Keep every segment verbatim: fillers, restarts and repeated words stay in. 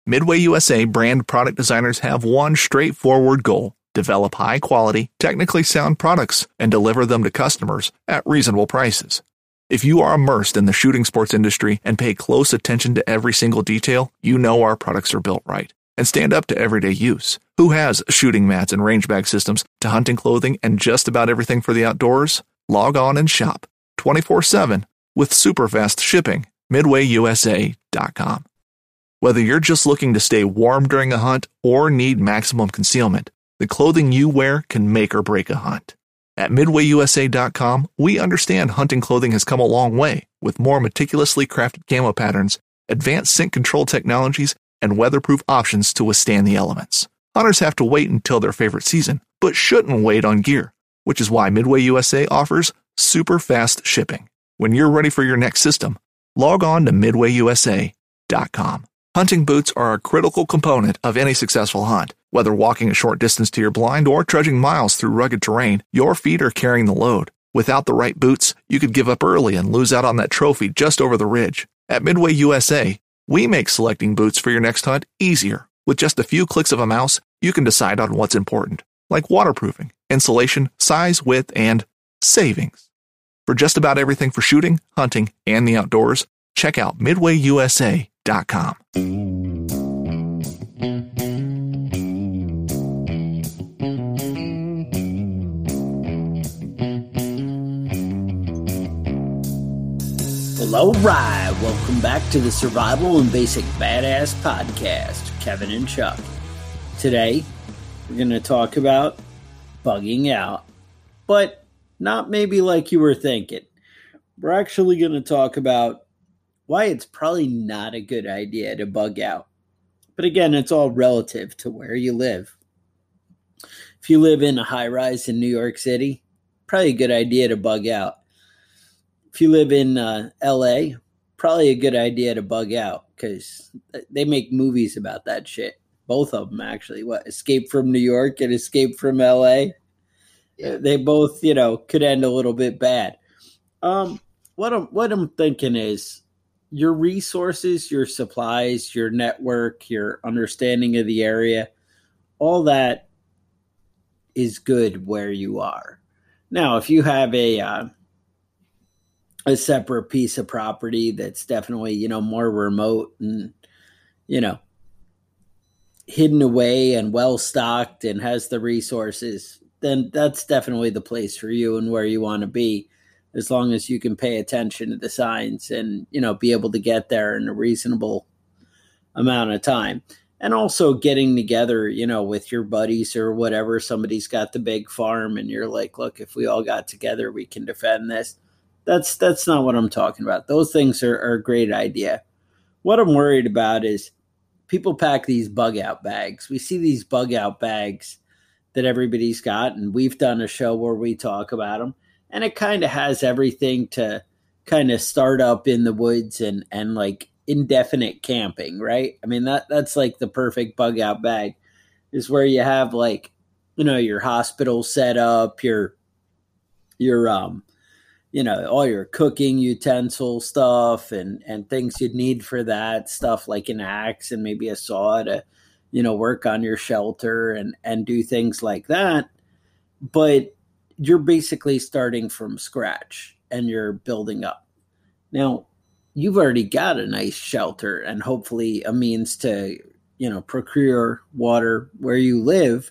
Midway U S A brand product designers have one straightforward goal: develop high-quality, technically sound products and deliver them to customers at reasonable prices. If you are immersed in the shooting sports industry and pay close attention to every single detail, you know our products are built right and stand up to everyday use. Who has shooting mats and range bag systems to hunting clothing and just about everything for the outdoors? Log on and shop twenty-four seven with super fast shipping. midway u s a dot com. Whether you're just looking to stay warm during a hunt or need maximum concealment, the clothing you wear can make or break a hunt. At midway u s a dot com, we understand hunting clothing has come a long way with more meticulously crafted camo patterns, advanced scent control technologies, and weatherproof options to withstand the elements. Hunters have to wait until their favorite season, but shouldn't wait on gear, which is why Midway U S A offers super fast shipping. When you're ready for your next system, log on to midway u s a dot com. Hunting boots are a critical component of any successful hunt. Whether walking a short distance to your blind or trudging miles through rugged terrain, your feet are carrying the load. Without the right boots, you could give up early and lose out on that trophy just over the ridge. At Midway U S A, we make selecting boots for your next hunt easier. With just a few clicks of a mouse, you can decide on what's important, like waterproofing, insulation, size, width, and savings. For just about everything for shooting, hunting, and the outdoors, check out midway u s a dot com. Well, all right. Welcome back to the Survival and Basic Badass Podcast. Kevin and Chuck. Today, we're going to talk about bugging out, but not maybe like you were thinking. We're actually going to talk about why it's probably not a good idea to bug out. But again, it's all relative to where you live. If you live in a high rise in New York City, probably a good idea to bug out. If you live in uh, L A, probably a good idea to bug out because they make movies about that shit. Both of them, actually. What, Escape from New York and Escape from L A? Yeah. They both, you know, could end a little bit bad. Um, what I'm, what I'm thinking is your resources, your supplies, your network, your understanding of the area, all that is good where you are. Now, if you have a uh, a separate piece of property that's definitely, you know, more remote and, you know, hidden away and well stocked and has the resources, then that's definitely the place for you and where you want to be, as long as you can pay attention to the signs and, you know, be able to get there in a reasonable amount of time. And also getting together, you know, with your buddies or whatever. Somebody's got the big farm and you're like, look, if we all got together, we can defend this. That's that's not what I'm talking about. Those things are, are a great idea. What I'm worried about is people pack these bug out bags. We see these bug out bags that everybody's got, and we've done a show where we talk about them. And it kind of has everything to kind of start up in the woods and, and like indefinite camping, right? I mean, that that's like the perfect bug out bag is where you have like, you know, your hospital set up, your, your, um, you know, all your cooking utensil stuff and, and things you'd need for that stuff, like an axe and maybe a saw to, you know, work on your shelter and, and do things like that. But you're basically starting from scratch and you're building up. Now, you've already got a nice shelter and hopefully a means to, you know, procure water where you live,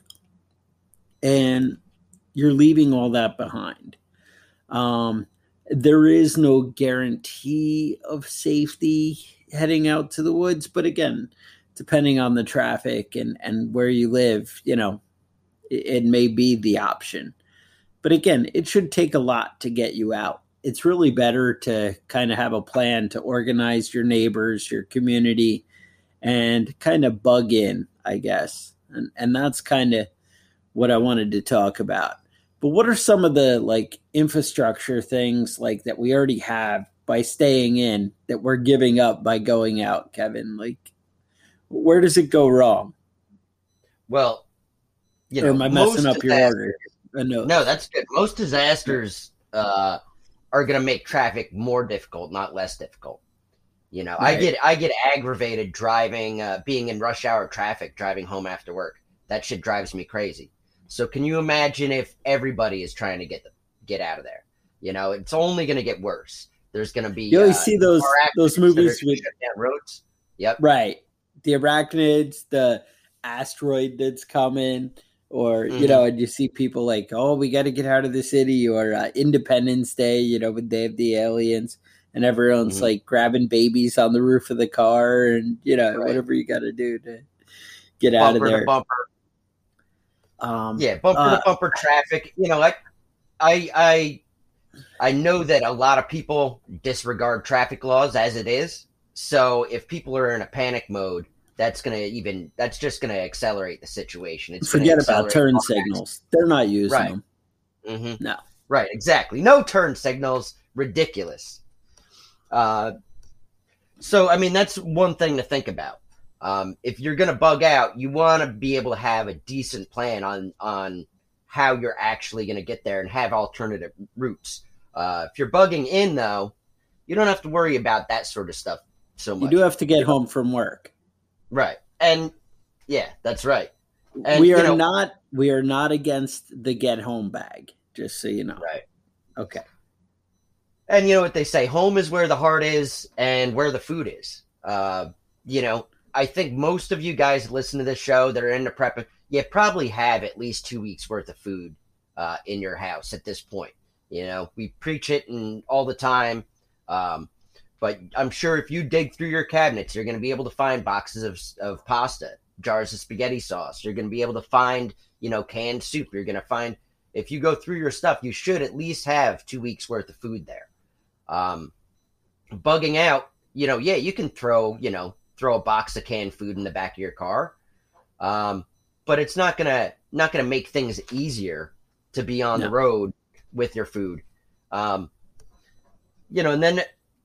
and you're leaving all that behind. Um, there is no guarantee of safety heading out to the woods, but again, depending on the traffic and, and where you live, you know, it, it may be the option. But again, it should take a lot to get you out. It's really better to kind of have a plan to organize your neighbors, your community, and kind of bug in, I guess. And and that's kind of what I wanted to talk about. But what are some of the like infrastructure things like that we already have by staying in that we're giving up by going out, Kevin? Like, where does it go wrong? Well, you or know, am I messing up your disasters, order? No. no, that's good. Most disasters uh, are going to make traffic more difficult, not less difficult. You know, I Right. get I get aggravated driving, uh, being in rush hour traffic, driving home after work. That shit drives me crazy. So can you imagine if everybody is trying to get the, get out of there? You know, it's only going to get worse. There's going to be You always uh, see those car those accidents that are movies gonna with shut down roads. Yep. right the arachnids, the asteroid that's coming, or you Mhm. know, and you see people like, oh, we got to get out of the city, or uh, Independence Day, you know, when they have the aliens and everyone's Mhm. like grabbing babies on the roof of the car, and you know, Right. whatever you got to do to get out of Bumper to there. bumper. Um, Yeah, bumper uh, to bumper traffic. You know, I, I, I, I know that a lot of people disregard traffic laws as it is. So if people are in a panic mode, that's gonna even that's just gonna accelerate the situation. It's gonna forget about accelerate turn car signals; they're not using Right. them. accidents. Mhm. No. Right, exactly. No turn signals. Ridiculous. Uh, so I mean, that's one thing to think about. Um, if you're gonna bug out, you want to be able to have a decent plan on on how you're actually gonna get there and have alternative routes. Uh, if you're bugging in, though, you don't have to worry about that sort of stuff so much. You do have to get You know? home from work. Right, and yeah, that's right. And, we you are know- not we are not against the get home bag, just so you know. Right. Okay. And you know what they say, home is where the heart is and where the food is. Uh, you know, I think most of you guys listen to this show that are into prepping, you probably have at least two weeks worth of food uh, in your house at this point. You know, we preach it and all the time. Um, but I'm sure if you dig through your cabinets, you're going to be able to find boxes of, of pasta, jars of spaghetti sauce. You're going to be able to find, you know, canned soup. You're going to find, if you go through your stuff, you should at least have two weeks worth of food there. Um, bugging out, you know, yeah, you can throw, you know, throw a box of canned food in the back of your car. Um, but it's not gonna not gonna make things easier to be on No. the road with your food. Um, you know, and then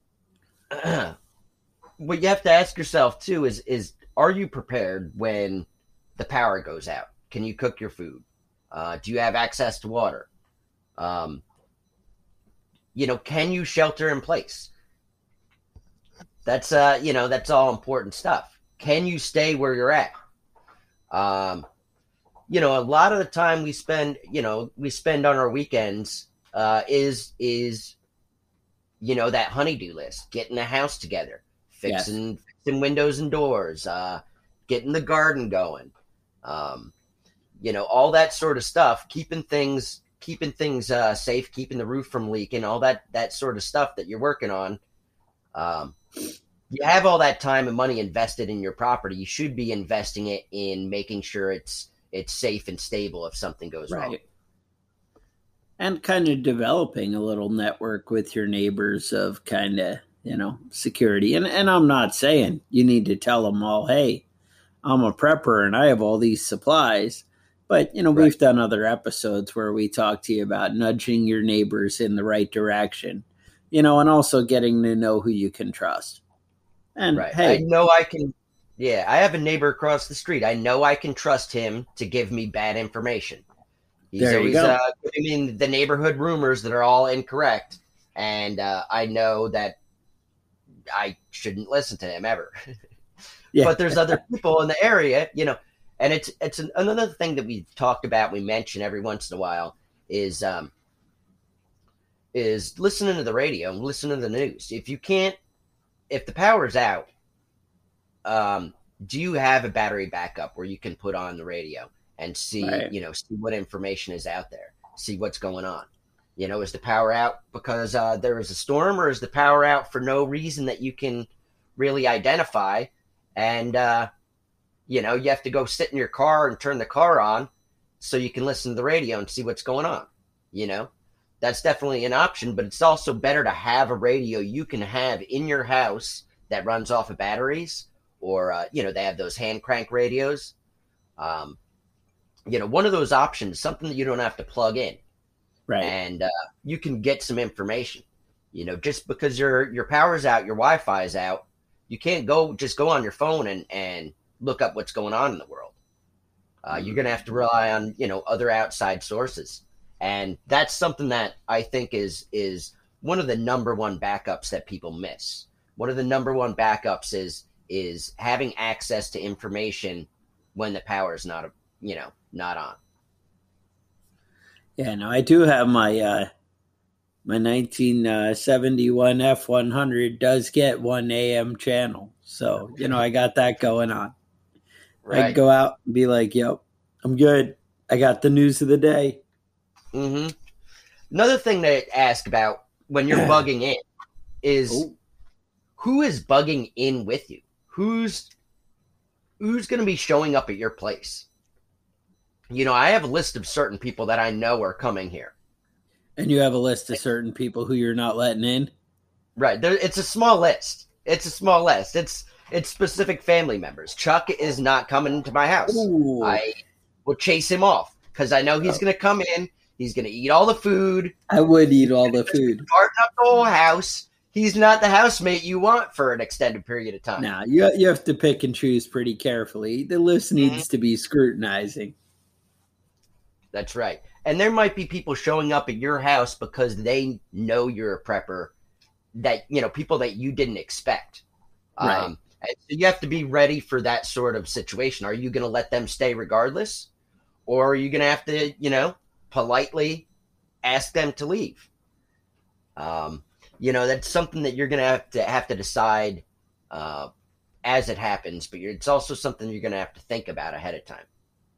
what you have to ask yourself too is is are you prepared when the power goes out? Can you cook your food? Uh, do you have access to water? Um, you know, can you shelter in place? That's uh, you know, that's all important stuff. Can you stay where you're at? Um, you know, a lot of the time we spend, you know, we spend on our weekends uh, is is, you know, that honeydew list, getting the house together, fixing Yes. fixing windows and doors, uh, getting the garden going, um, you know, all that sort of stuff, keeping things keeping things uh, safe, keeping the roof from leaking, all that that sort of stuff that you're working on. Um, you have all that time and money invested in your property. You should be investing it in making sure it's it's safe and stable if something goes wrong. Right. And kind of developing a little network with your neighbors of kind of, you know, security. And and I'm not saying you need to tell them all, hey, I'm a prepper and I have all these supplies. But, you know, Right. we've done other episodes where we talk to you about nudging your neighbors in the right direction, you know, and also getting to know who you can trust. And Right. hey, I know I can. Yeah, I have a neighbor across the street. I know I can trust him to give me bad information. He's There you always go. uh, giving me the neighborhood rumors that are all incorrect, and uh, I know that I shouldn't listen to him ever. yeah, But there's other people in the area, you know, and it's it's an, another thing that we've talked about. We mention every once in a while is um is listening to the radio and listening to the news. If you can't, if the power's out, um, do you have a battery backup where you can put on the radio and see, Right. you know, see what information is out there, see what's going on? You know, is the power out because uh, there is a storm, or is the power out for no reason that you can really identify? And, uh, you know, you have to go sit in your car and turn the car on so you can listen to the radio and see what's going on. You know, that's definitely an option, but it's also better to have a radio you can have in your house that runs off of batteries, or, uh, you know, they have those hand crank radios. Um, you know, one of those options, something that you don't have to plug in. right. And uh, you can get some information. You know, just because your your power's out, your Wi-Fi is out, you can't go just go on your phone and, and look up what's going on in the world. Uh, you're going to have to rely on, you know, other outside sources. And that's something that I think is is one of the number one backups that people miss. one of the number one backups is is having access to information when the power is not, you know, not on. Yeah, no, I do have my uh, my nineteen seventy-one F one hundred does get one A M channel, so you know I got that going on. Right. I'd go out and be like, "Yep, I'm good. I got the news of the day." Mm-hmm. Another thing to ask about when you're bugging in is Ooh. who is bugging in with you? Who's who's going to be showing up at your place? You know, I have a list of certain people that I know are coming here. And you have a list of certain people who you're not letting in? Right. There, it's a small list. It's a small list. It's it's specific family members. Chuck is not coming to my house. Ooh. I will chase him off because I know he's Oh. going to come in. He's going to eat all the food. I would eat all the food. Start up the whole house. He's not the housemate you want for an extended period of time. Now, you, you have to pick and choose pretty carefully. The list needs Mm-hmm. to be scrutinizing. That's right. And there might be people showing up at your house because they know you're a prepper, that, you know, people that you didn't expect. Right. Um, and so you have to be ready for that sort of situation. Are you going to let them stay regardless? Or are you going to have to, you know, politely ask them to leave? Um, you know, that's something that you're going to have to have to decide uh, as it happens, but you're, it's also something you're going to have to think about ahead of time.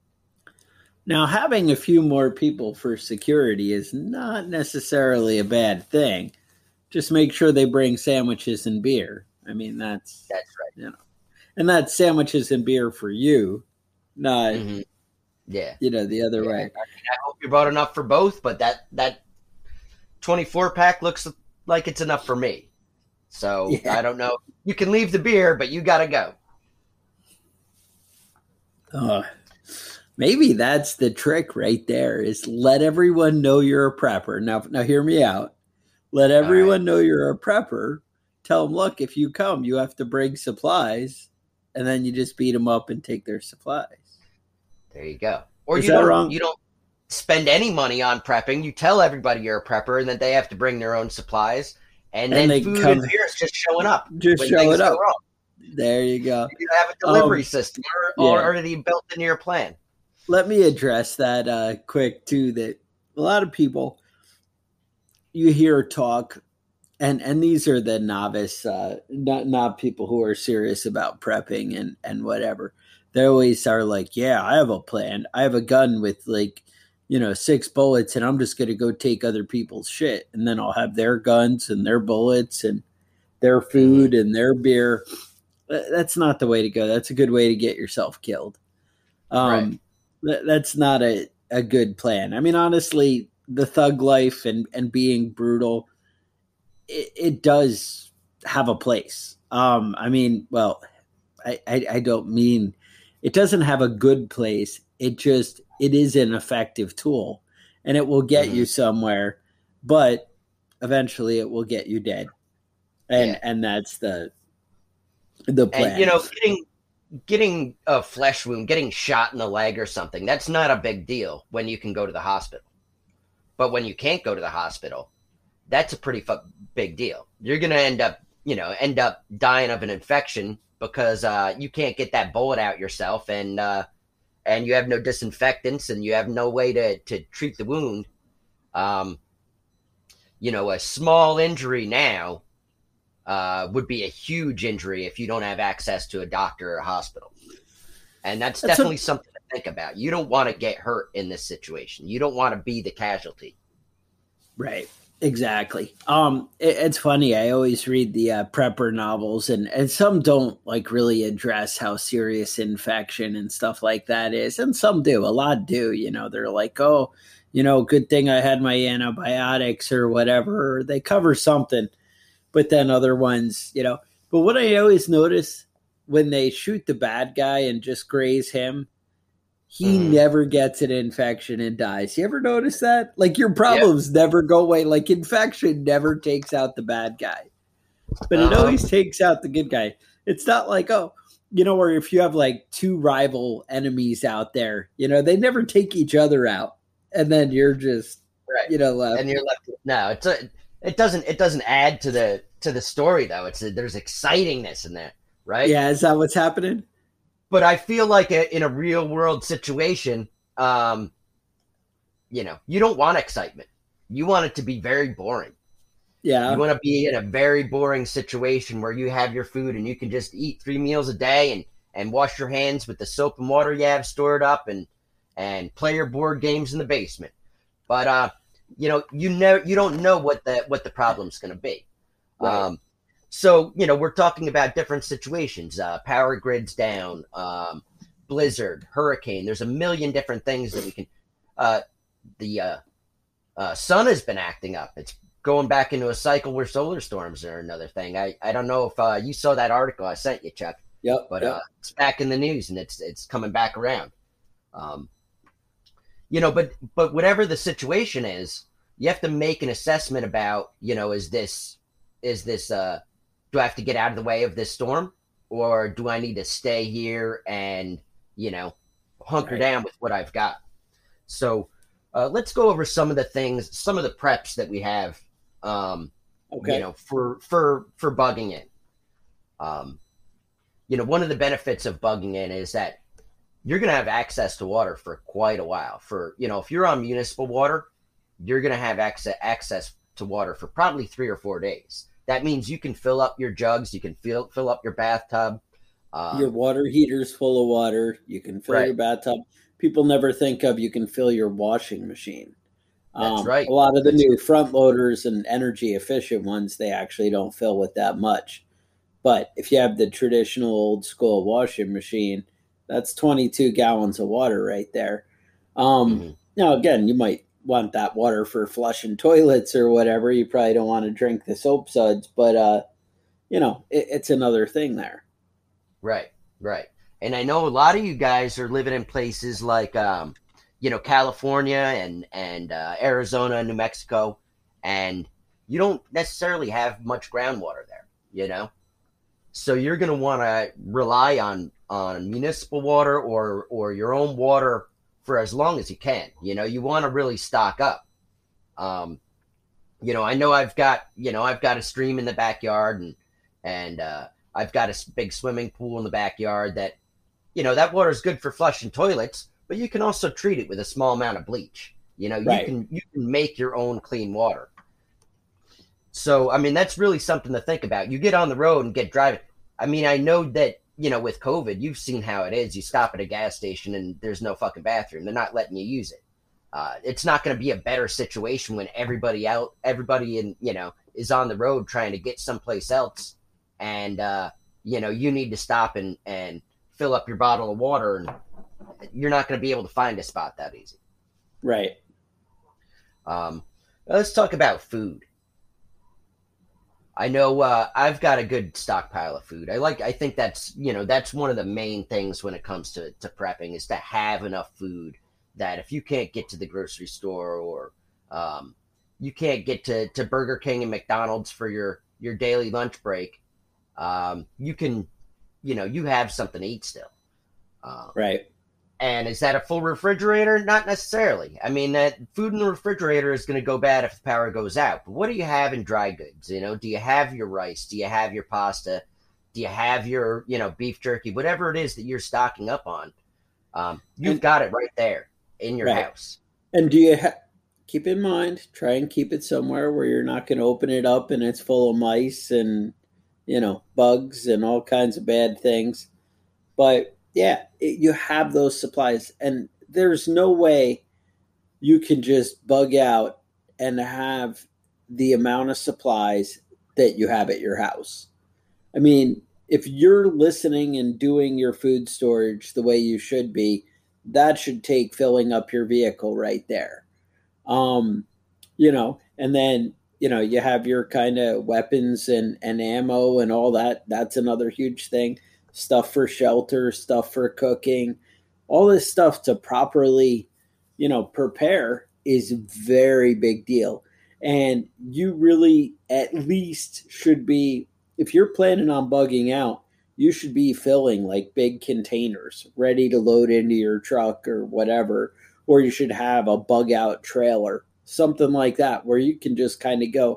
Now, having a few more people for security is not necessarily a bad thing. Just make sure they bring sandwiches and beer. I mean, that's That's right. You know, and that's sandwiches and beer for you, not Mm-hmm. Yeah. you know the other Yeah. way. I, mean, I hope you brought enough for both, but that that twenty-four pack looks like it's enough for me. So Yeah. I don't know. You can leave the beer, but you got to go. Oh, maybe that's the trick right there. Is let everyone know you're a prepper. Now, now hear me out. Let everyone know you're a prepper. Tell them, look, if you come, you have to bring supplies, and then you just beat them up and take their supplies. There you go. Or Is you that don't wrong? you don't spend any money on prepping. You tell everybody you're a prepper and that they have to bring their own supplies. And, And then they food come- and beer is just showing up. Just when show things it go up. wrong. There you go. You have a delivery Um, system or, yeah. or already built into your plan. Let me address that uh, quick too. That a lot of people you hear talk, and and these are the novice, uh, not not people who are serious about prepping and and whatever. They always are like, yeah, I have a plan. I have a gun with like, you know, six bullets, and I'm just going to go take other people's shit, and then I'll have their guns and their bullets and their food and their beer. That's not the way to go. That's a good way to get yourself killed. Um, th- that's not a, a good plan. I mean, honestly, the thug life and, and being brutal, it, it does have a place. Um, I mean, well, I, I, I don't mean it doesn't have a good place. It just, it is an effective tool and it will get Mhm. you somewhere, but eventually it will get you dead. And, Yeah. and that's the, the plan. And you know, getting getting a flesh wound, getting shot in the leg or something, that's not a big deal when you can go to the hospital. But when you can't go to the hospital, that's a pretty fu- big deal. You're going to end up, you know, end up dying of an infection because uh, you can't get that bullet out yourself, and uh, and you have no disinfectants, and you have no way to to treat the wound. Um, you know, a small injury now uh, would be a huge injury if you don't have access to a doctor or a hospital. And that's, That's definitely a- something to think about. You don't want to get hurt in this situation. You don't want to be the casualty. Right. Exactly. Um, it, it's funny. I always read the uh, prepper novels, and, and some don't like really address how serious infection and stuff like that is, and some do. A lot do. You know, they're like, oh, you know, good thing I had my antibiotics or whatever. Or they cover something, but then other ones, you know. But what I always notice when they shoot the bad guy and just graze him, he Mhm. never gets an infection and dies. You ever notice that? Like your problems never go away. Like infection never takes out the bad guy, but it Uh-huh. always takes out the good guy. It's not like, oh, you know, or if you have like two rival enemies out there, you know, they never take each other out. And then you're just, Right. you know, left. And you're left with, no, it's a, it doesn't it doesn't add to the to the story though. It's a, there's excitingness in that, right? Yeah, is that what's happening? But I feel like a, in a real world situation, um, you know, you don't want excitement. You want it to be very boring. Yeah. You want to be in a very boring situation where you have your food and you can just eat three meals a day and, and wash your hands with the soap and water you have stored up and and play your board games in the basement. But uh, you know, you know, you don't know what the what the problem's going to be. Right. Um, so you know, we're talking about different situations. Uh, power grids down, um, blizzard, hurricane. There's a million different things that we can. Uh, the uh, uh, sun has been acting up. It's going back into a cycle where solar storms are another thing. I, I don't know if uh, you saw that article I sent you, Chuck. Yep. But yep. Uh, it's back in the news and it's it's coming back around. Um, you know, but but whatever the situation is, you have to make an assessment about, you know, is this is this uh, do I have to get out of the way of this storm, or do I need to stay here and, you know, hunker Right. down with what I've got? So uh, let's go over some of the things, some of the preps that we have. Um, Okay. you know, for for for bugging in. Um, you know, one of the benefits of bugging in is that you're going to have access to water for quite a while. For, you know, if you're on municipal water, you're going to have access access to water for probably three or four days. That means you can fill up your jugs, you can fill fill up your bathtub. Um, Your water heater's full of water. You can fill Right. your bathtub. People never think of you can fill your washing machine. That's Um, right. A lot of the new front loaders and energy efficient ones, they actually don't fill with that much. But if you have the traditional old school washing machine, that's twenty-two gallons of water right there. Um, Mhm. Now, again, you might want that water for flushing toilets or whatever. You probably don't want to drink the soap suds, but, uh, you know, it, it's another thing there. Right, right. And I know a lot of you guys are living in places like, um, you know, California and and uh, Arizona and New Mexico, and you don't necessarily have much groundwater there, you know. So you're going to want to rely on on municipal water or or your own water for as long as you can. You know, you want to really stock up. Um, you know, I know I've got you know I've got a stream in the backyard and and uh, I've got a s- big swimming pool in the backyard that, you know, that water is good for flushing toilets, but you can also treat it with a small amount of bleach. You know, Right. you can you can make your own clean water. So, I mean, that's really something to think about. You get on the road and get driving. I mean, I know that, you know, with COVID, you've seen how it is. You stop at a gas station and there's no fucking bathroom. They're not letting you use it. Uh, it's not going to be a better situation when everybody out, everybody in, you know, is on the road trying to get someplace else. And, uh, you know, you need to stop and, and fill up your bottle of water, and you're not going to be able to find a spot that easy. Right. Um, let's talk about food. I know uh, I've got a good stockpile of food. I like. I think that's you know that's one of the main things when it comes to, to prepping is to have enough food that if you can't get to the grocery store or um, you can't get to, to Burger King and McDonald's for your, your daily lunch break, um, you can you know you have something to eat still. Um, Right. And is that a full refrigerator? Not necessarily. I mean, that food in the refrigerator is going to go bad if the power goes out. But what do you have in dry goods? You know, do you have your rice? Do you have your pasta? Do you have your, you know, beef jerky? Whatever it is that you're stocking up on, um, you've And- got it right there in your Right. house. And do you ha- keep in mind, try and keep it somewhere where you're not going to open it up and it's full of mice and, you know, bugs and all kinds of bad things. But yeah, it, you have those supplies, and there's no way you can just bug out and have the amount of supplies that you have at your house. I mean, if you're listening and doing your food storage the way you should be, that should take filling up your vehicle right there. Um, you know, and then, you know, you have your kind of weapons and, and ammo and all that. That's another huge thing. Stuff for shelter, stuff for cooking, all this stuff to properly, you know, prepare is a very big deal. And you really at least should be, if you're planning on bugging out, you should be filling like big containers ready to load into your truck or whatever, or you should have a bug out trailer, something like that, where you can just kind of go.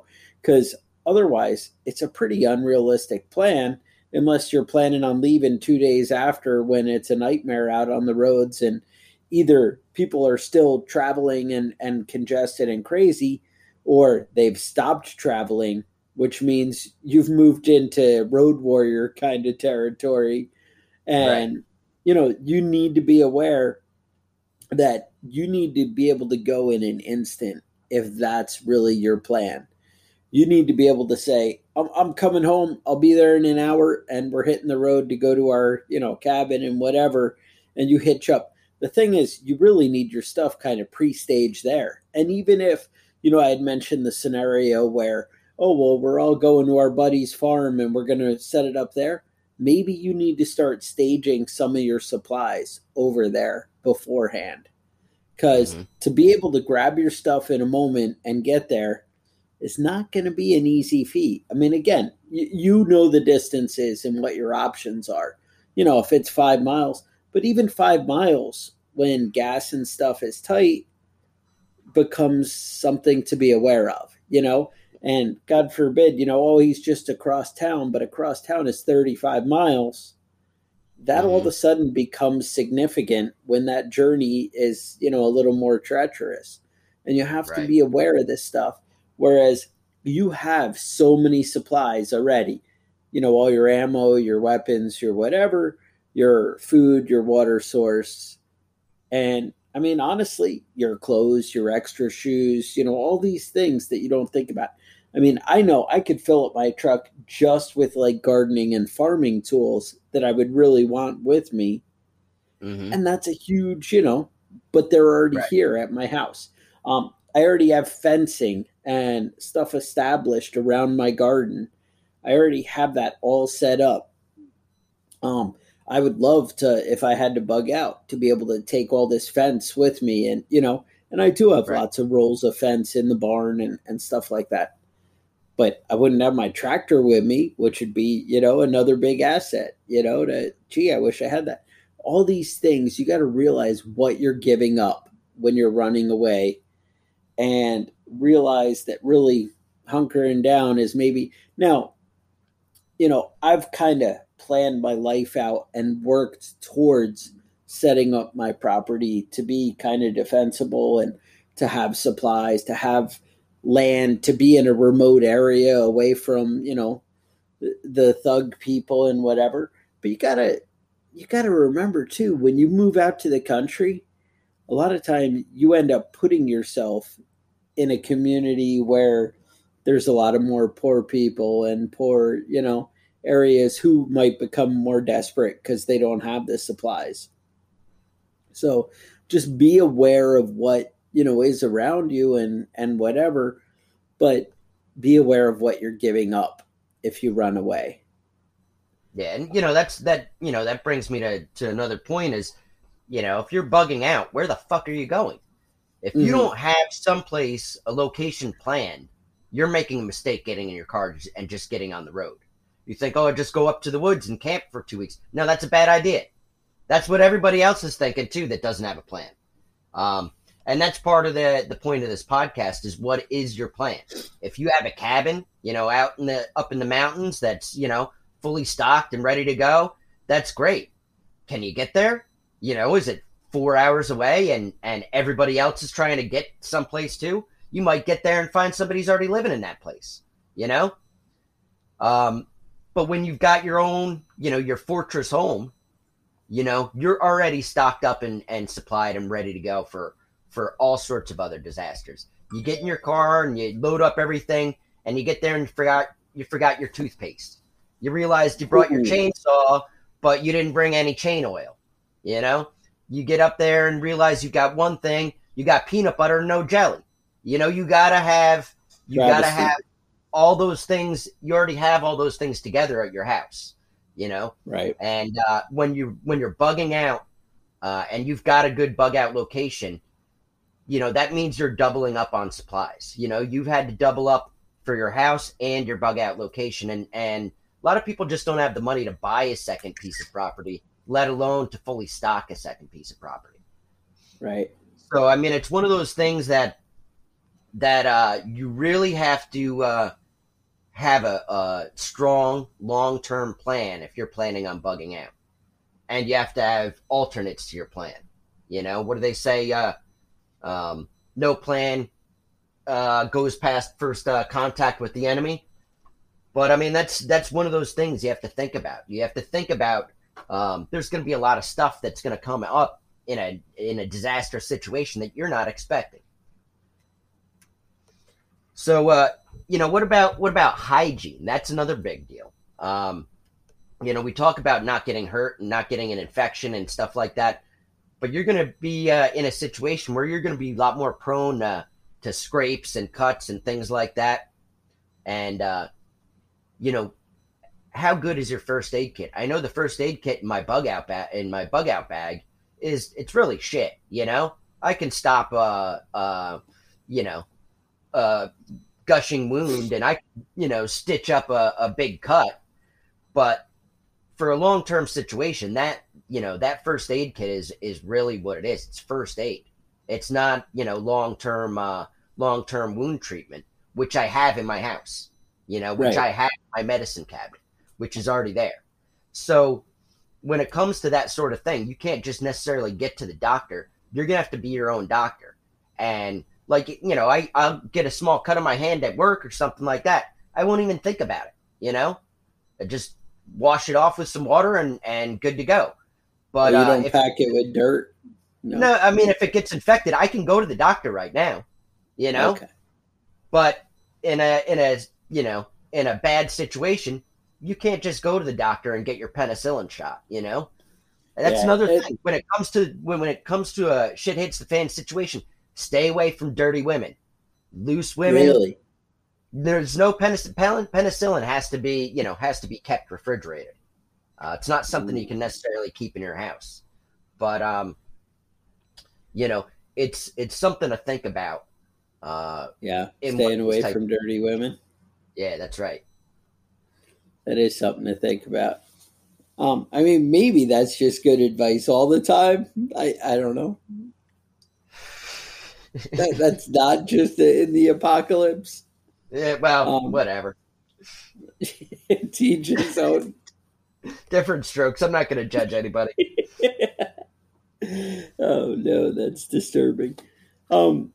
because otherwise it's a pretty unrealistic plan unless you're planning on leaving two days after when it's a nightmare out on the roads and either people are still traveling and, and congested and crazy, or they've stopped traveling, which means you've moved into road warrior kind of territory. And, right. you know, you need to be aware that you need to be able to go in an instant if that's really your plan. You need to be able to say, I'm, I'm coming home, I'll be there in an hour, and we're hitting the road to go to our, you know, cabin and whatever, and you hitch up. The thing is, you really need your stuff kind of pre-staged there. And even if, you know, I had mentioned the scenario where, oh, well, we're all going to our buddy's farm and we're going to set it up there, maybe you need to start staging some of your supplies over there beforehand. Because mm-hmm. to be able to grab your stuff in a moment and get there is not going to be an easy feat. I mean, again, you, you know the distances and what your options are. You know, if it's five miles, but even five miles when gas and stuff is tight becomes something to be aware of, you know? And God forbid, you know, oh, he's just across town, but across town is thirty-five miles. That mm-hmm. all of a sudden becomes significant when that journey is, you know, a little more treacherous. And you have right. to be aware of this stuff. Whereas you have so many supplies already, you know, all your ammo, your weapons, your whatever, your food, your water source. And I mean, honestly, your clothes, your extra shoes, you know, all these things that you don't think about. I mean, I know I could fill up my truck just with like gardening and farming tools that I would really want with me. Mm-hmm. And that's a huge, you know, but they're already right. here at my house. Um, I already have fencing and stuff established around my garden. I already have that all set up. Um, I would love to, if I had to bug out, to be able to take all this fence with me. And, you know, and I do have right. lots of rolls of fence in the barn and, and stuff like that. But I wouldn't have my tractor with me, which would be, you know, another big asset, you know, to, gee, I wish I had that. All these things, you got to realize what you're giving up when you're running away and realize that really hunkering down is maybe, now, you know, I've kind of planned my life out and worked towards setting up my property to be kind of defensible and to have supplies, to have land, to be in a remote area away from, you know, the, the thug people and whatever. But you gotta, you gotta remember too, when you move out to the country, a lot of time you end up putting yourself in a community where there's a lot of more poor people and poor, you know, areas who might become more desperate because they don't have the supplies. So just be aware of what, you know, is around you and, and whatever, but be aware of what you're giving up if you run away. Yeah. And, you know, that's, that, you know, that brings me to, to another point is, you know, if you're bugging out, where the fuck are you going? If you mm-hmm. don't have someplace, a location planned, you're making a mistake getting in your car and just getting on the road. You think, oh, just go up to the woods and camp for two weeks. No, that's a bad idea. That's what everybody else is thinking, too, that doesn't have a plan. Um, and that's part of the, the point of this podcast is what is your plan? If you have a cabin, you know, out in the up in the mountains that's, you know, fully stocked and ready to go, that's great. Can you get there? You know, is it four hours away and, and everybody else is trying to get someplace, too? You might get there and find somebody's already living in that place, you know? Um, but when you've got your own, you know, your fortress home, you know, you're already stocked up and, and supplied and ready to go for, for all sorts of other disasters. You get in your car and you load up everything and you get there and you forgot, you forgot your toothpaste. You realized you brought your chainsaw, but you didn't bring any chain oil. You know, you get up there and realize you got one thing, you got peanut butter and no jelly. You know, you gotta have, you Travesty. gotta have all those things. You already have all those things together at your house, you know? Right. And uh, when you, when you're bugging out uh, and you've got a good bug out location, you know, that means you're doubling up on supplies. You know, you've had to double up for your house and your bug out location. And, and a lot of people just don't have the money to buy a second piece of property, let alone to fully stock a second piece of property. Right. So, I mean, it's one of those things that, that uh, you really have to, uh, have a, a strong long-term plan if you're planning on bugging out. And you have to have alternates to your plan. You know, what do they say? Uh, um, no plan uh, goes past first uh, contact with the enemy. But I mean, that's that's one of those things you have to think about. You have to think about um, there's going to be a lot of stuff that's going to come up in a in a disaster situation that you're not expecting. So, uh, you know, what about what about hygiene? That's another big deal. Um, you know, we talk about not getting hurt and not getting an infection and stuff like that, but you're going to be uh, in a situation where you're going to be a lot more prone uh, to scrapes and cuts and things like that. And, uh, you know, how good is your first aid kit? I know the first aid kit in my bug out bag in my bug out bag is it's really shit. You know, I can stop, uh, uh, you know, a gushing wound and I, you know, stitch up a, a big cut. But for a long-term situation, that, you know, that first aid kit is, is really what it is. It's first aid. It's not, you know, long-term, uh, long-term wound treatment, which I have in my house, you know, which Right. I have in my medicine cabinet, which is already there. So when it comes to that sort of thing, you can't just necessarily get to the doctor. You're going to have to be your own doctor. And like, you know, I, I'll get a small cut on my hand at work or something like that. I won't even think about it, you know? I just wash it off with some water and, and good to go. But you uh, don't if, pack it with dirt? No. no, I mean, if it gets infected, I can go to the doctor right now, you know? Okay. But in a, in a, you know, in a bad situation, you can't just go to the doctor and get your penicillin shot, you know? And that's Yeah, another it- thing. When it comes to when, when it comes to a shit hits the fan situation, stay away from dirty women. Loose women, Really? there's no penicillin. Penicillin has to be, you know, has to be kept refrigerated. Uh, it's not something you can necessarily keep in your house. But um, you know, it's it's something to think about. Uh, Yeah. In Staying what away type- from dirty women. yeah, that's right. That is something to think about. Um, I mean, maybe that's just good advice all the time. I, I don't know. That, that's not just in the apocalypse. Yeah, well, Um, whatever. Teach his own. Different strokes. I'm not going to judge anybody. Oh no, that's disturbing. Um,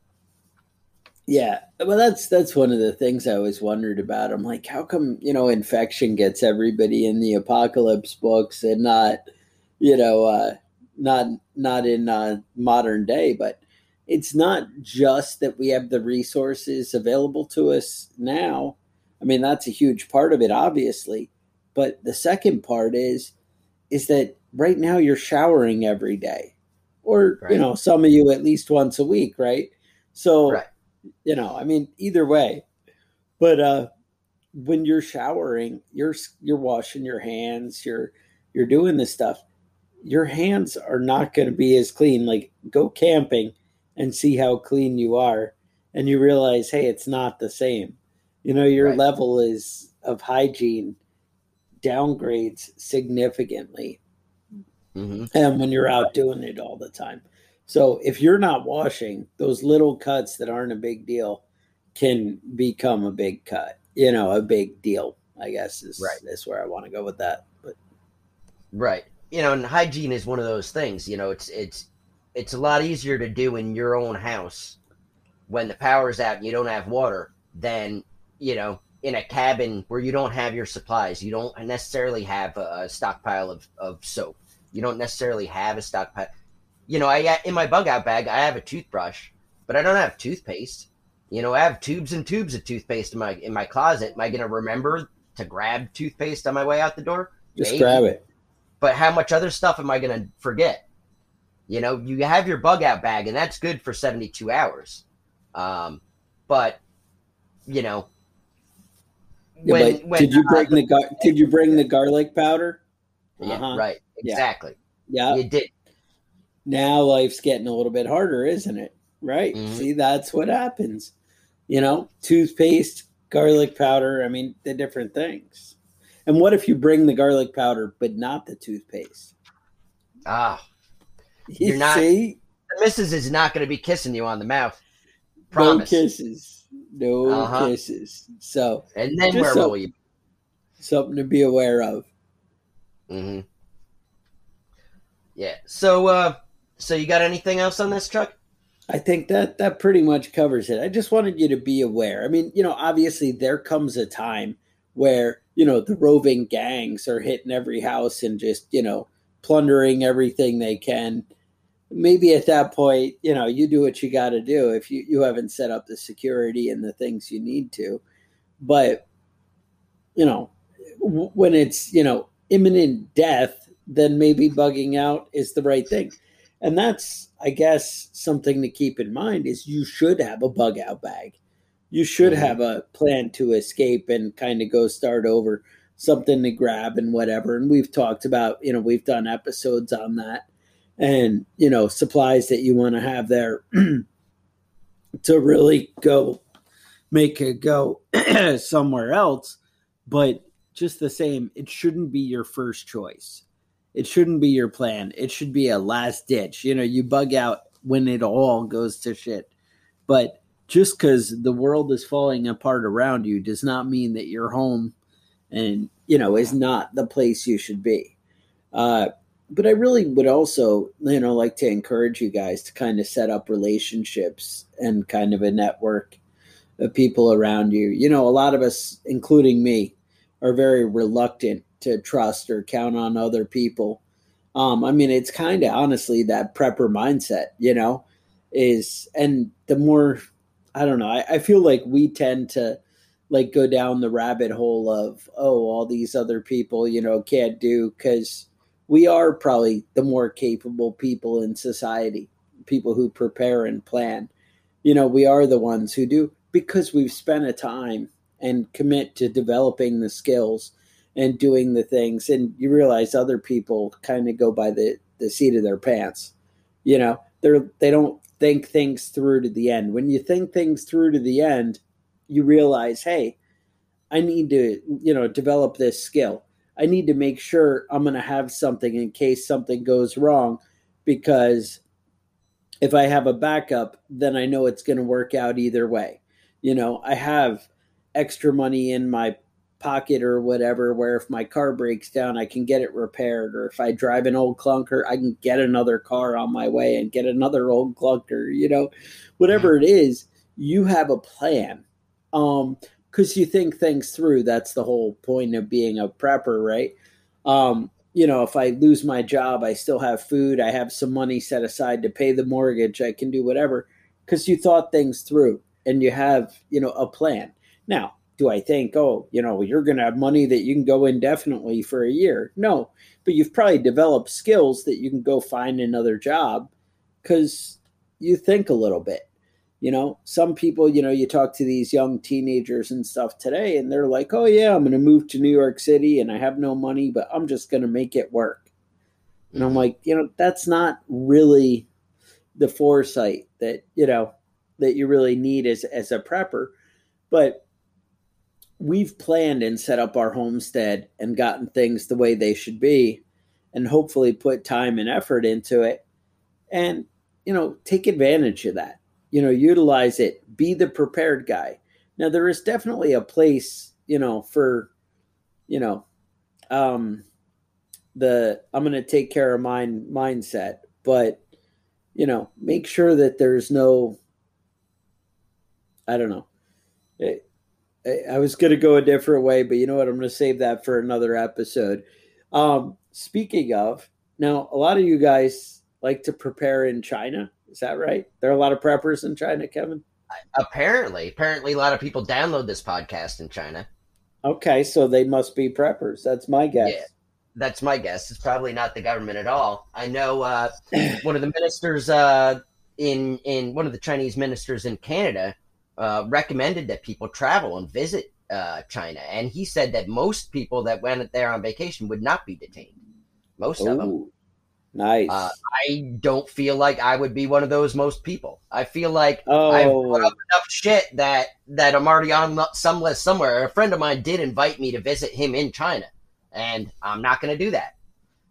yeah, well, that's that's one of the things I always wondered about. I'm like, how come, you know, infection gets everybody in the apocalypse books and not, you know, uh, not not in uh, modern day? But it's not just that we have the resources available to us now. I mean, that's a huge part of it, obviously. But the second part is is that right now you're showering every day, or Right. you know, some of you at least once a week, right? So, Right. you know, I mean, either way. But uh, when you're showering, you're you're washing your hands, you're you're doing this stuff. Your hands are not going to be as clean. Like, go camping and see how clean you are, and you realize, hey, it's not the same. You know, your Right. level is of hygiene downgrades significantly, Mm-hmm. and when you're out doing it all the time. So if you're not washing, those little cuts that aren't a big deal can become a big cut, you know, a big deal, I guess is, Right. is where I want to go with that. But Right. You know, and hygiene is one of those things. You know, it's it's it's a lot easier to do in your own house when the power's out and you don't have water than, you know, in a cabin where you don't have your supplies. You don't necessarily have a, a stockpile of, of soap. You don't necessarily have a stockpile. You know, I in my bug out bag, I have a toothbrush, but I don't have toothpaste. You know, I have tubes and tubes of toothpaste in my in my closet. Am I going to remember to grab toothpaste on my way out the door? just Maybe. grab it. But how much other stuff am I going to forget? You know, you have your bug out bag, and that's good for seventy-two hours. Um, but, you know, Yeah, when, but when did you uh, bring the gar- did you bring the garlic powder? yeah, Uh-huh. right, Yeah. exactly. Yeah. You did. Now life's getting a little bit harder, isn't it? Right. Mhm. See, that's what happens. You know, toothpaste, garlic powder. I mean, the different things. And what if you bring the garlic powder but not the toothpaste? Ah, You You're not- see? the missus is not going to be kissing you on the mouth. Promise. No kisses. No uh-huh. kisses. So, and then where so, will you? Something to be aware of. Mm-hmm. Yeah. So, uh, so you got anything else on this, Chuck? I think that that pretty much covers it. I just wanted you to be aware. I mean, you know, obviously there comes a time where, you know, the roving gangs are hitting every house and just, you know, plundering everything they can. Maybe at that point, you know, you do what you got to do if you, you haven't set up the security and the things you need to. But, you know, w- when it's, you know, imminent death, then maybe bugging out is the right thing. And that's, I guess, something to keep in mind is you should have a bug out bag. You should Mm-hmm. have a plan to escape and kind of go start over, something to grab and whatever. And we've talked about, you know, we've done episodes on that and, you know, supplies that you want to have there to really go make it go somewhere else. But just the same, it shouldn't be your first choice. It shouldn't be your plan. It should be a last ditch. You know, you bug out when it all goes to shit. But just because the world is falling apart around you does not mean that your home and, you know, is not the place you should be. Uh, but I really would also, you know, like to encourage you guys to kind of set up relationships and kind of a network of people around you. You know, a lot of us, including me, are very reluctant to trust or count on other people. Um, I mean, it's kind of honestly that prepper mindset, you know, is, and the more, I don't know, I, I feel like we tend to like go down the rabbit hole of, oh, all these other people, you know, can't do, because we are probably the more capable people in society, people who prepare and plan. You know, we are the ones who do, because we've spent a time and commit to developing the skills and doing the things. And you realize other people kind of go by the, the seat of their pants. You know, they're, they don't think things through to the end. When you think things through to the end, you realize, hey, I need to, you know, develop this skill. I need to make sure I'm going to have something in case something goes wrong, because if I have a backup, then I know it's going to work out either way. You know, I have extra money in my pocket or whatever, where if my car breaks down, I can get it repaired. Or if I drive an old clunker, I can get another car on my way and get another old clunker, you know, whatever it is, you have a plan. Um, cause you think things through. That's the whole point of being a prepper, right? Um, you know, if I lose my job, I still have food. I have some money set aside to pay the mortgage. I can do whatever, because you thought things through and you have, you know, a plan. Now, do I think, oh, you know, you're going to have money that you can go indefinitely for a year? No, but you've probably developed skills that you can go find another job because you think a little bit. You know, some people, you know, you talk to these young teenagers and stuff today, and they're like, oh, yeah, I'm going to move to New York City and I have no money, but I'm just going to make it work. And I'm like, you know, that's not really the foresight that, you know, that you really need as, as a prepper. But we've planned and set up our homestead and gotten things the way they should be, and hopefully put time and effort into it and, you know, take advantage of that. You know, utilize it, be the prepared guy. Now, there is definitely a place, you know, for, you know, um, the I'm going to take care of mine mindset, but, you know, make sure that there's no, I don't know. It, I was going to go a different way, but you know what? I'm going to save that for another episode. Um, speaking of, now, a lot of you guys like to prepare in China. Is that right? There are a lot of preppers in China, Kevin? Apparently. Apparently, a lot of people download this podcast in China. Okay, so they must be preppers. That's my guess. Yeah, that's my guess. It's probably not the government at all. I know uh, one of the ministers uh, in, in one of the Chinese ministers in Canada uh, recommended that people travel and visit uh, China. And he said that most people that went there on vacation would not be detained. Most Ooh, of them. Nice. Uh, I don't feel like I would be one of those most people. I feel like Oh. I've put up enough shit that, that I'm already on some list somewhere. A friend of mine did invite me to visit him in China, and I'm not going to do that.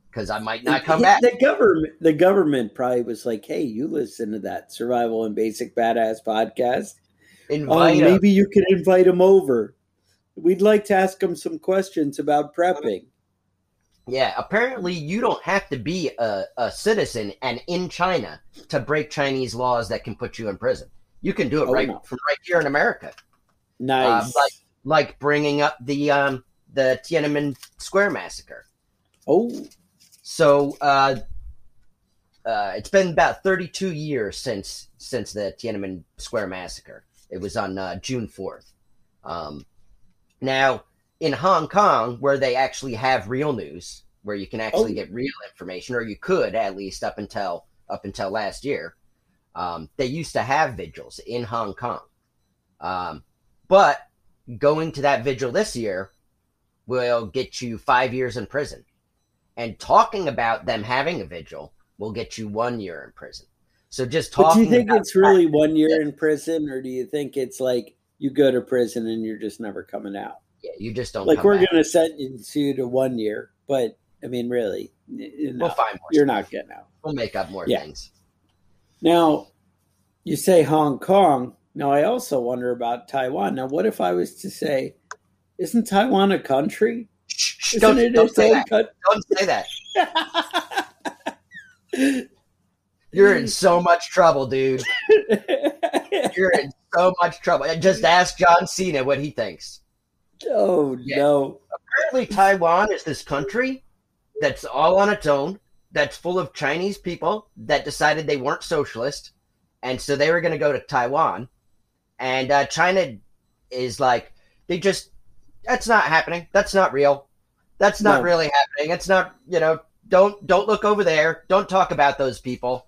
because I might not come back. The government, the government probably was like, "Hey, you listen to that Survival and Basic Badass podcast. Invite um, maybe you can invite them over. We'd like to ask them some questions about prepping." Yeah, apparently you don't have to be a, a citizen and in China to break Chinese laws that can put you in prison. You can do it Oh, right no. from right here in America. Nice. Um, like like bringing up the um, the Tiananmen Square massacre. oh, So uh, uh, it's been about thirty-two years since since the Tiananmen Square massacre. It was on uh, June fourth. Um, now, in Hong Kong, where they actually have real news, where you can actually Oh. get real information, or you could at least up until up until last year, um, they used to have vigils in Hong Kong. Um, but going to that vigil this year will get you five years in prison. And talking about them having a vigil will get you one year in prison. So just but do talking you think about it's really one year in prison, or do you think it's like you go to prison and you're just never coming out? yeah, you just don't Like come we're back. going to sentence you to one year, but I mean, really, you know, We'll find more. you're stuff. not getting out. We'll make up more Yeah. things. Now, you say Hong Kong. Now, I also wonder about Taiwan. Now, what if I was to say, isn't Taiwan a country? Shh, shh, Isn't don't it don't its say own that. coun- Don't say that. You're in so much trouble, dude. You're in so much trouble. Just ask John Cena what he thinks. oh, Yeah. no. Apparently, Taiwan is this country that's all on its own, that's full of Chinese people that decided they weren't socialist, and so they were going to go to Taiwan. And uh, China is like, they just, that's not happening. That's not real. That's not No. really happening. It's not, you know, don't don't look over there. Don't talk about those people.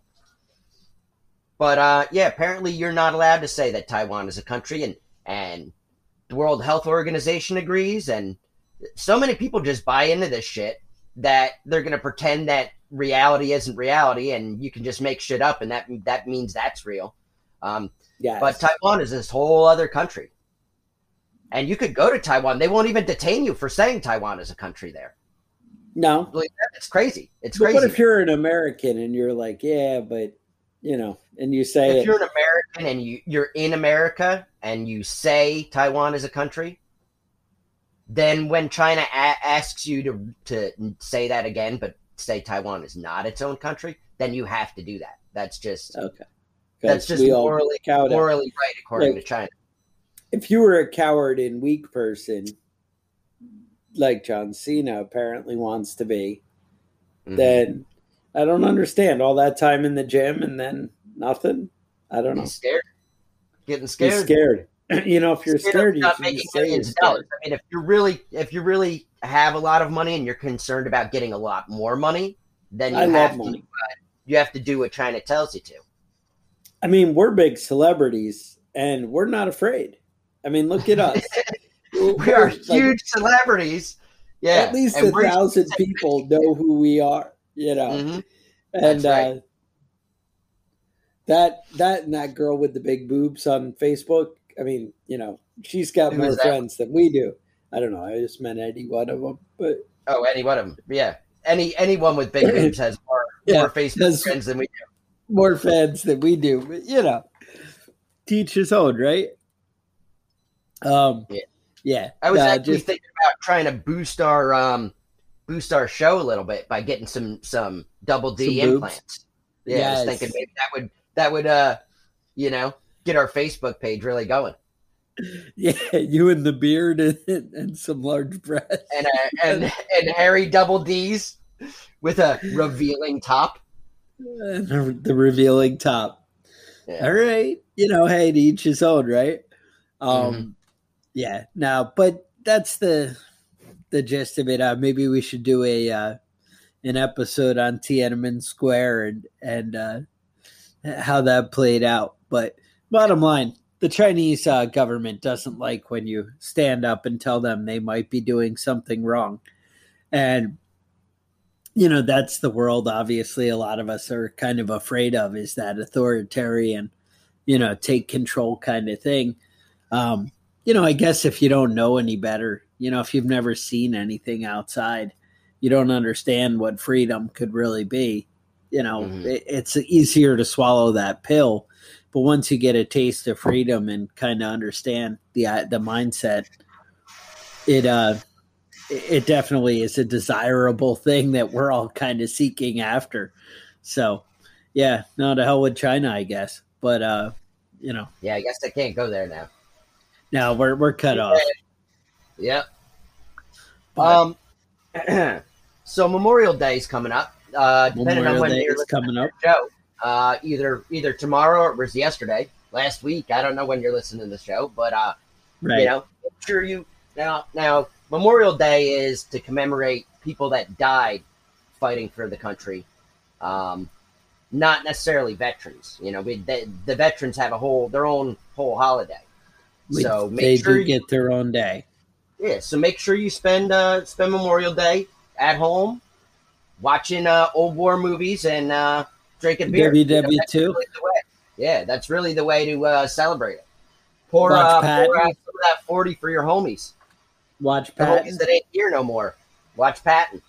But uh, yeah, apparently you're not allowed to say that Taiwan is a country, and and the World Health Organization agrees, and so many people just buy into this shit that they're going to pretend that reality isn't reality, and you can just make shit up, and that that means that's real. Um, Yes. but Taiwan is this whole other country, and you could go to Taiwan. They won't even detain you for saying Taiwan is a country there. no. Like, it's crazy. It's But crazy. what if you're an American and you're like, yeah, but, you know, and you say, if you're an American and you, you're in America and you say Taiwan is a country, then when China a- asks you to to say that again, but say Taiwan is not its own country, then you have to do that. That's just okay. that's 'Cause just we all morally cowed up. morally right according Like- to China. If you were a coward and weak person, like John Cena apparently wants to be, Mhm. then I don't understand all that time in the gym and then nothing. I don't know. He's scared, getting He's scared. scared. You know, if you're Scared scared, of you not should making just say you're millions of dollars. scared. I mean, if you really if you really have a lot of money and you're concerned about getting a lot more money, then you I have love to money. you have to do what China tells you to. I mean, we're big celebrities and we're not afraid. I mean, look at us. We are Like, huge celebrities. Yeah, At least and a we're- thousand people know who we are, you know. Mhm. And That's right. uh, that that and that girl with the big boobs on Facebook. I mean, you know, she's got Who more is that? friends than we do. I don't know. I just meant any one of them, but Oh, any one of them. Yeah, any anyone with big boobs has more Yeah, more Facebook that's- friends than we do. more fans than we do. But you know, teach his own, right? Um, Yeah. yeah. I was no, actually just- thinking about trying to boost our um boost our show a little bit by getting some some double D Some boobs? implants. Yeah, I was Yes. thinking maybe that would that would uh you know get our Facebook page really going. yeah, you and the beard and, and some large breasts. And uh, and and hairy double D's with a revealing top. And the revealing top. Yeah. All right. You know, hey, to each his own, right? Um Mhm. yeah. Now, but that's the the gist of it. Uh, maybe we should do a uh an episode on Tiananmen Square and and uh how that played out. But bottom line, the Chinese uh, government doesn't like when you stand up and tell them they might be doing something wrong. And you know, that's the world obviously a lot of us are kind of afraid of, is that authoritarian, you know, take control kind of thing. Um, you know, I guess if you don't know any better, you know, if you've never seen anything outside, you don't understand what freedom could really be. You know, Mhm. it, it's easier to swallow that pill. But once you get a taste of freedom and kind of understand the uh, the mindset, it uh, it definitely is a desirable thing that we're all kind of seeking after. So, yeah, no, to hell with China, I guess. But uh, you know, Yeah, I guess I can't go there now. now we're we're cut off. Yep. But- Um. So Memorial Day is coming up. Uh, depending Memorial on when Day you're is listening coming to up. the show, uh, either either tomorrow or it was yesterday, last week. I don't know when you're listening to the show, but uh, Right. you know, make sure you now now Memorial Day is to commemorate people that died fighting for the country, um, not necessarily veterans. You know, we, the, the veterans have a whole their own whole holiday. We- So make they sure do you, get their own day. yeah. So make sure you spend uh, spend Memorial Day at home, watching uh, old war movies and uh, drinking beer. W You know, W that's two. really the way. Yeah, that's really the way to uh, celebrate it. Pour, Watch uh, Patton. pour out some of that forty for your homies. Watch The Patton. homies that ain't here no more. Watch Patton.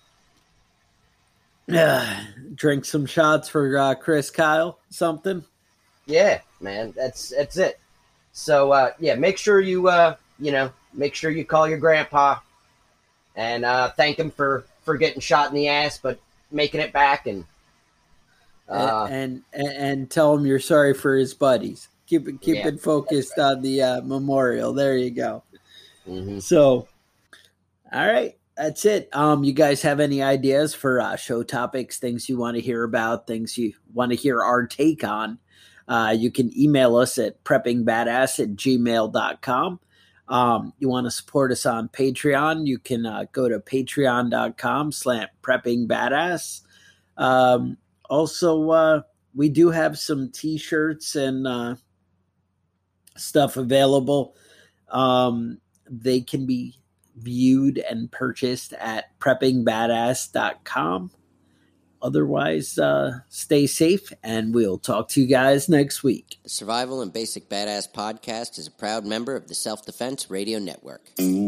Yeah, drink some shots for uh, Chris Kyle. Something. Yeah, man, that's that's it. So uh, yeah, make sure you uh, you know make sure you call your grandpa and uh, thank him for for getting shot in the ass, but making it back and. Uh, and, and and tell him you're sorry for his buddies. Keep it keep Yeah, it focused on the uh, memorial. There you go. mhm. So, all right, that's it. Um, you guys have any ideas for uh, show topics, things you want to hear about, things you want to hear our take on? Uh, you can email us at preppingbadass at gmail dot com. Um, you want to support us on Patreon, you can uh, go to patreon dot com slash preppingbadass. Um, also, uh, we do have some t-shirts and uh, stuff available. Um, they can be viewed and purchased at prepping badass dot com. Otherwise, uh, stay safe, and we'll talk to you guys next week. The Survival and Basic Badass podcast is a proud member of the Self-Defense Radio Network.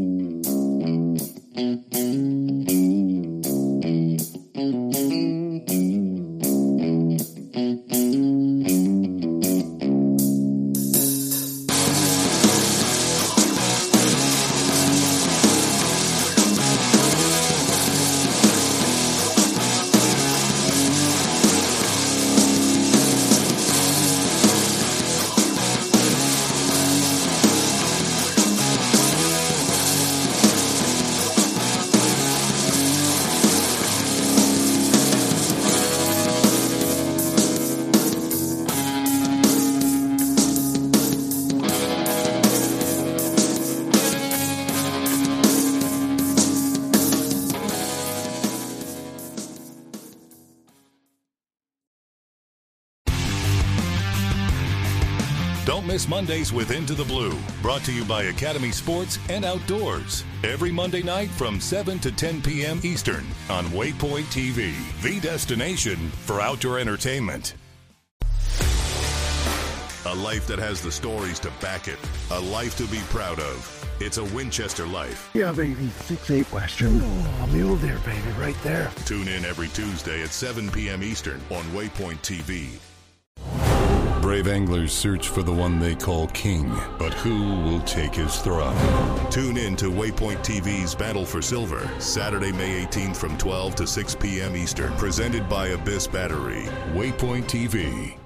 Don't miss Mondays with Into the Blue, brought to you by Academy Sports and Outdoors. Every Monday night from seven to ten p.m. Eastern on Waypoint T V, the destination for outdoor entertainment. A life that has the stories to back it. A life to be proud of. It's a Winchester life. Yeah, baby. six eight Western. Oh, mule deer, baby, right there. Tune in every Tuesday at seven p.m. Eastern on Waypoint T V. Brave anglers search for the one they call king, but who will take his throne? Tune in to Waypoint T V's Battle for Silver, Saturday, May eighteenth from twelve to six p.m. Eastern. Presented by Abyss Battery. Waypoint T V.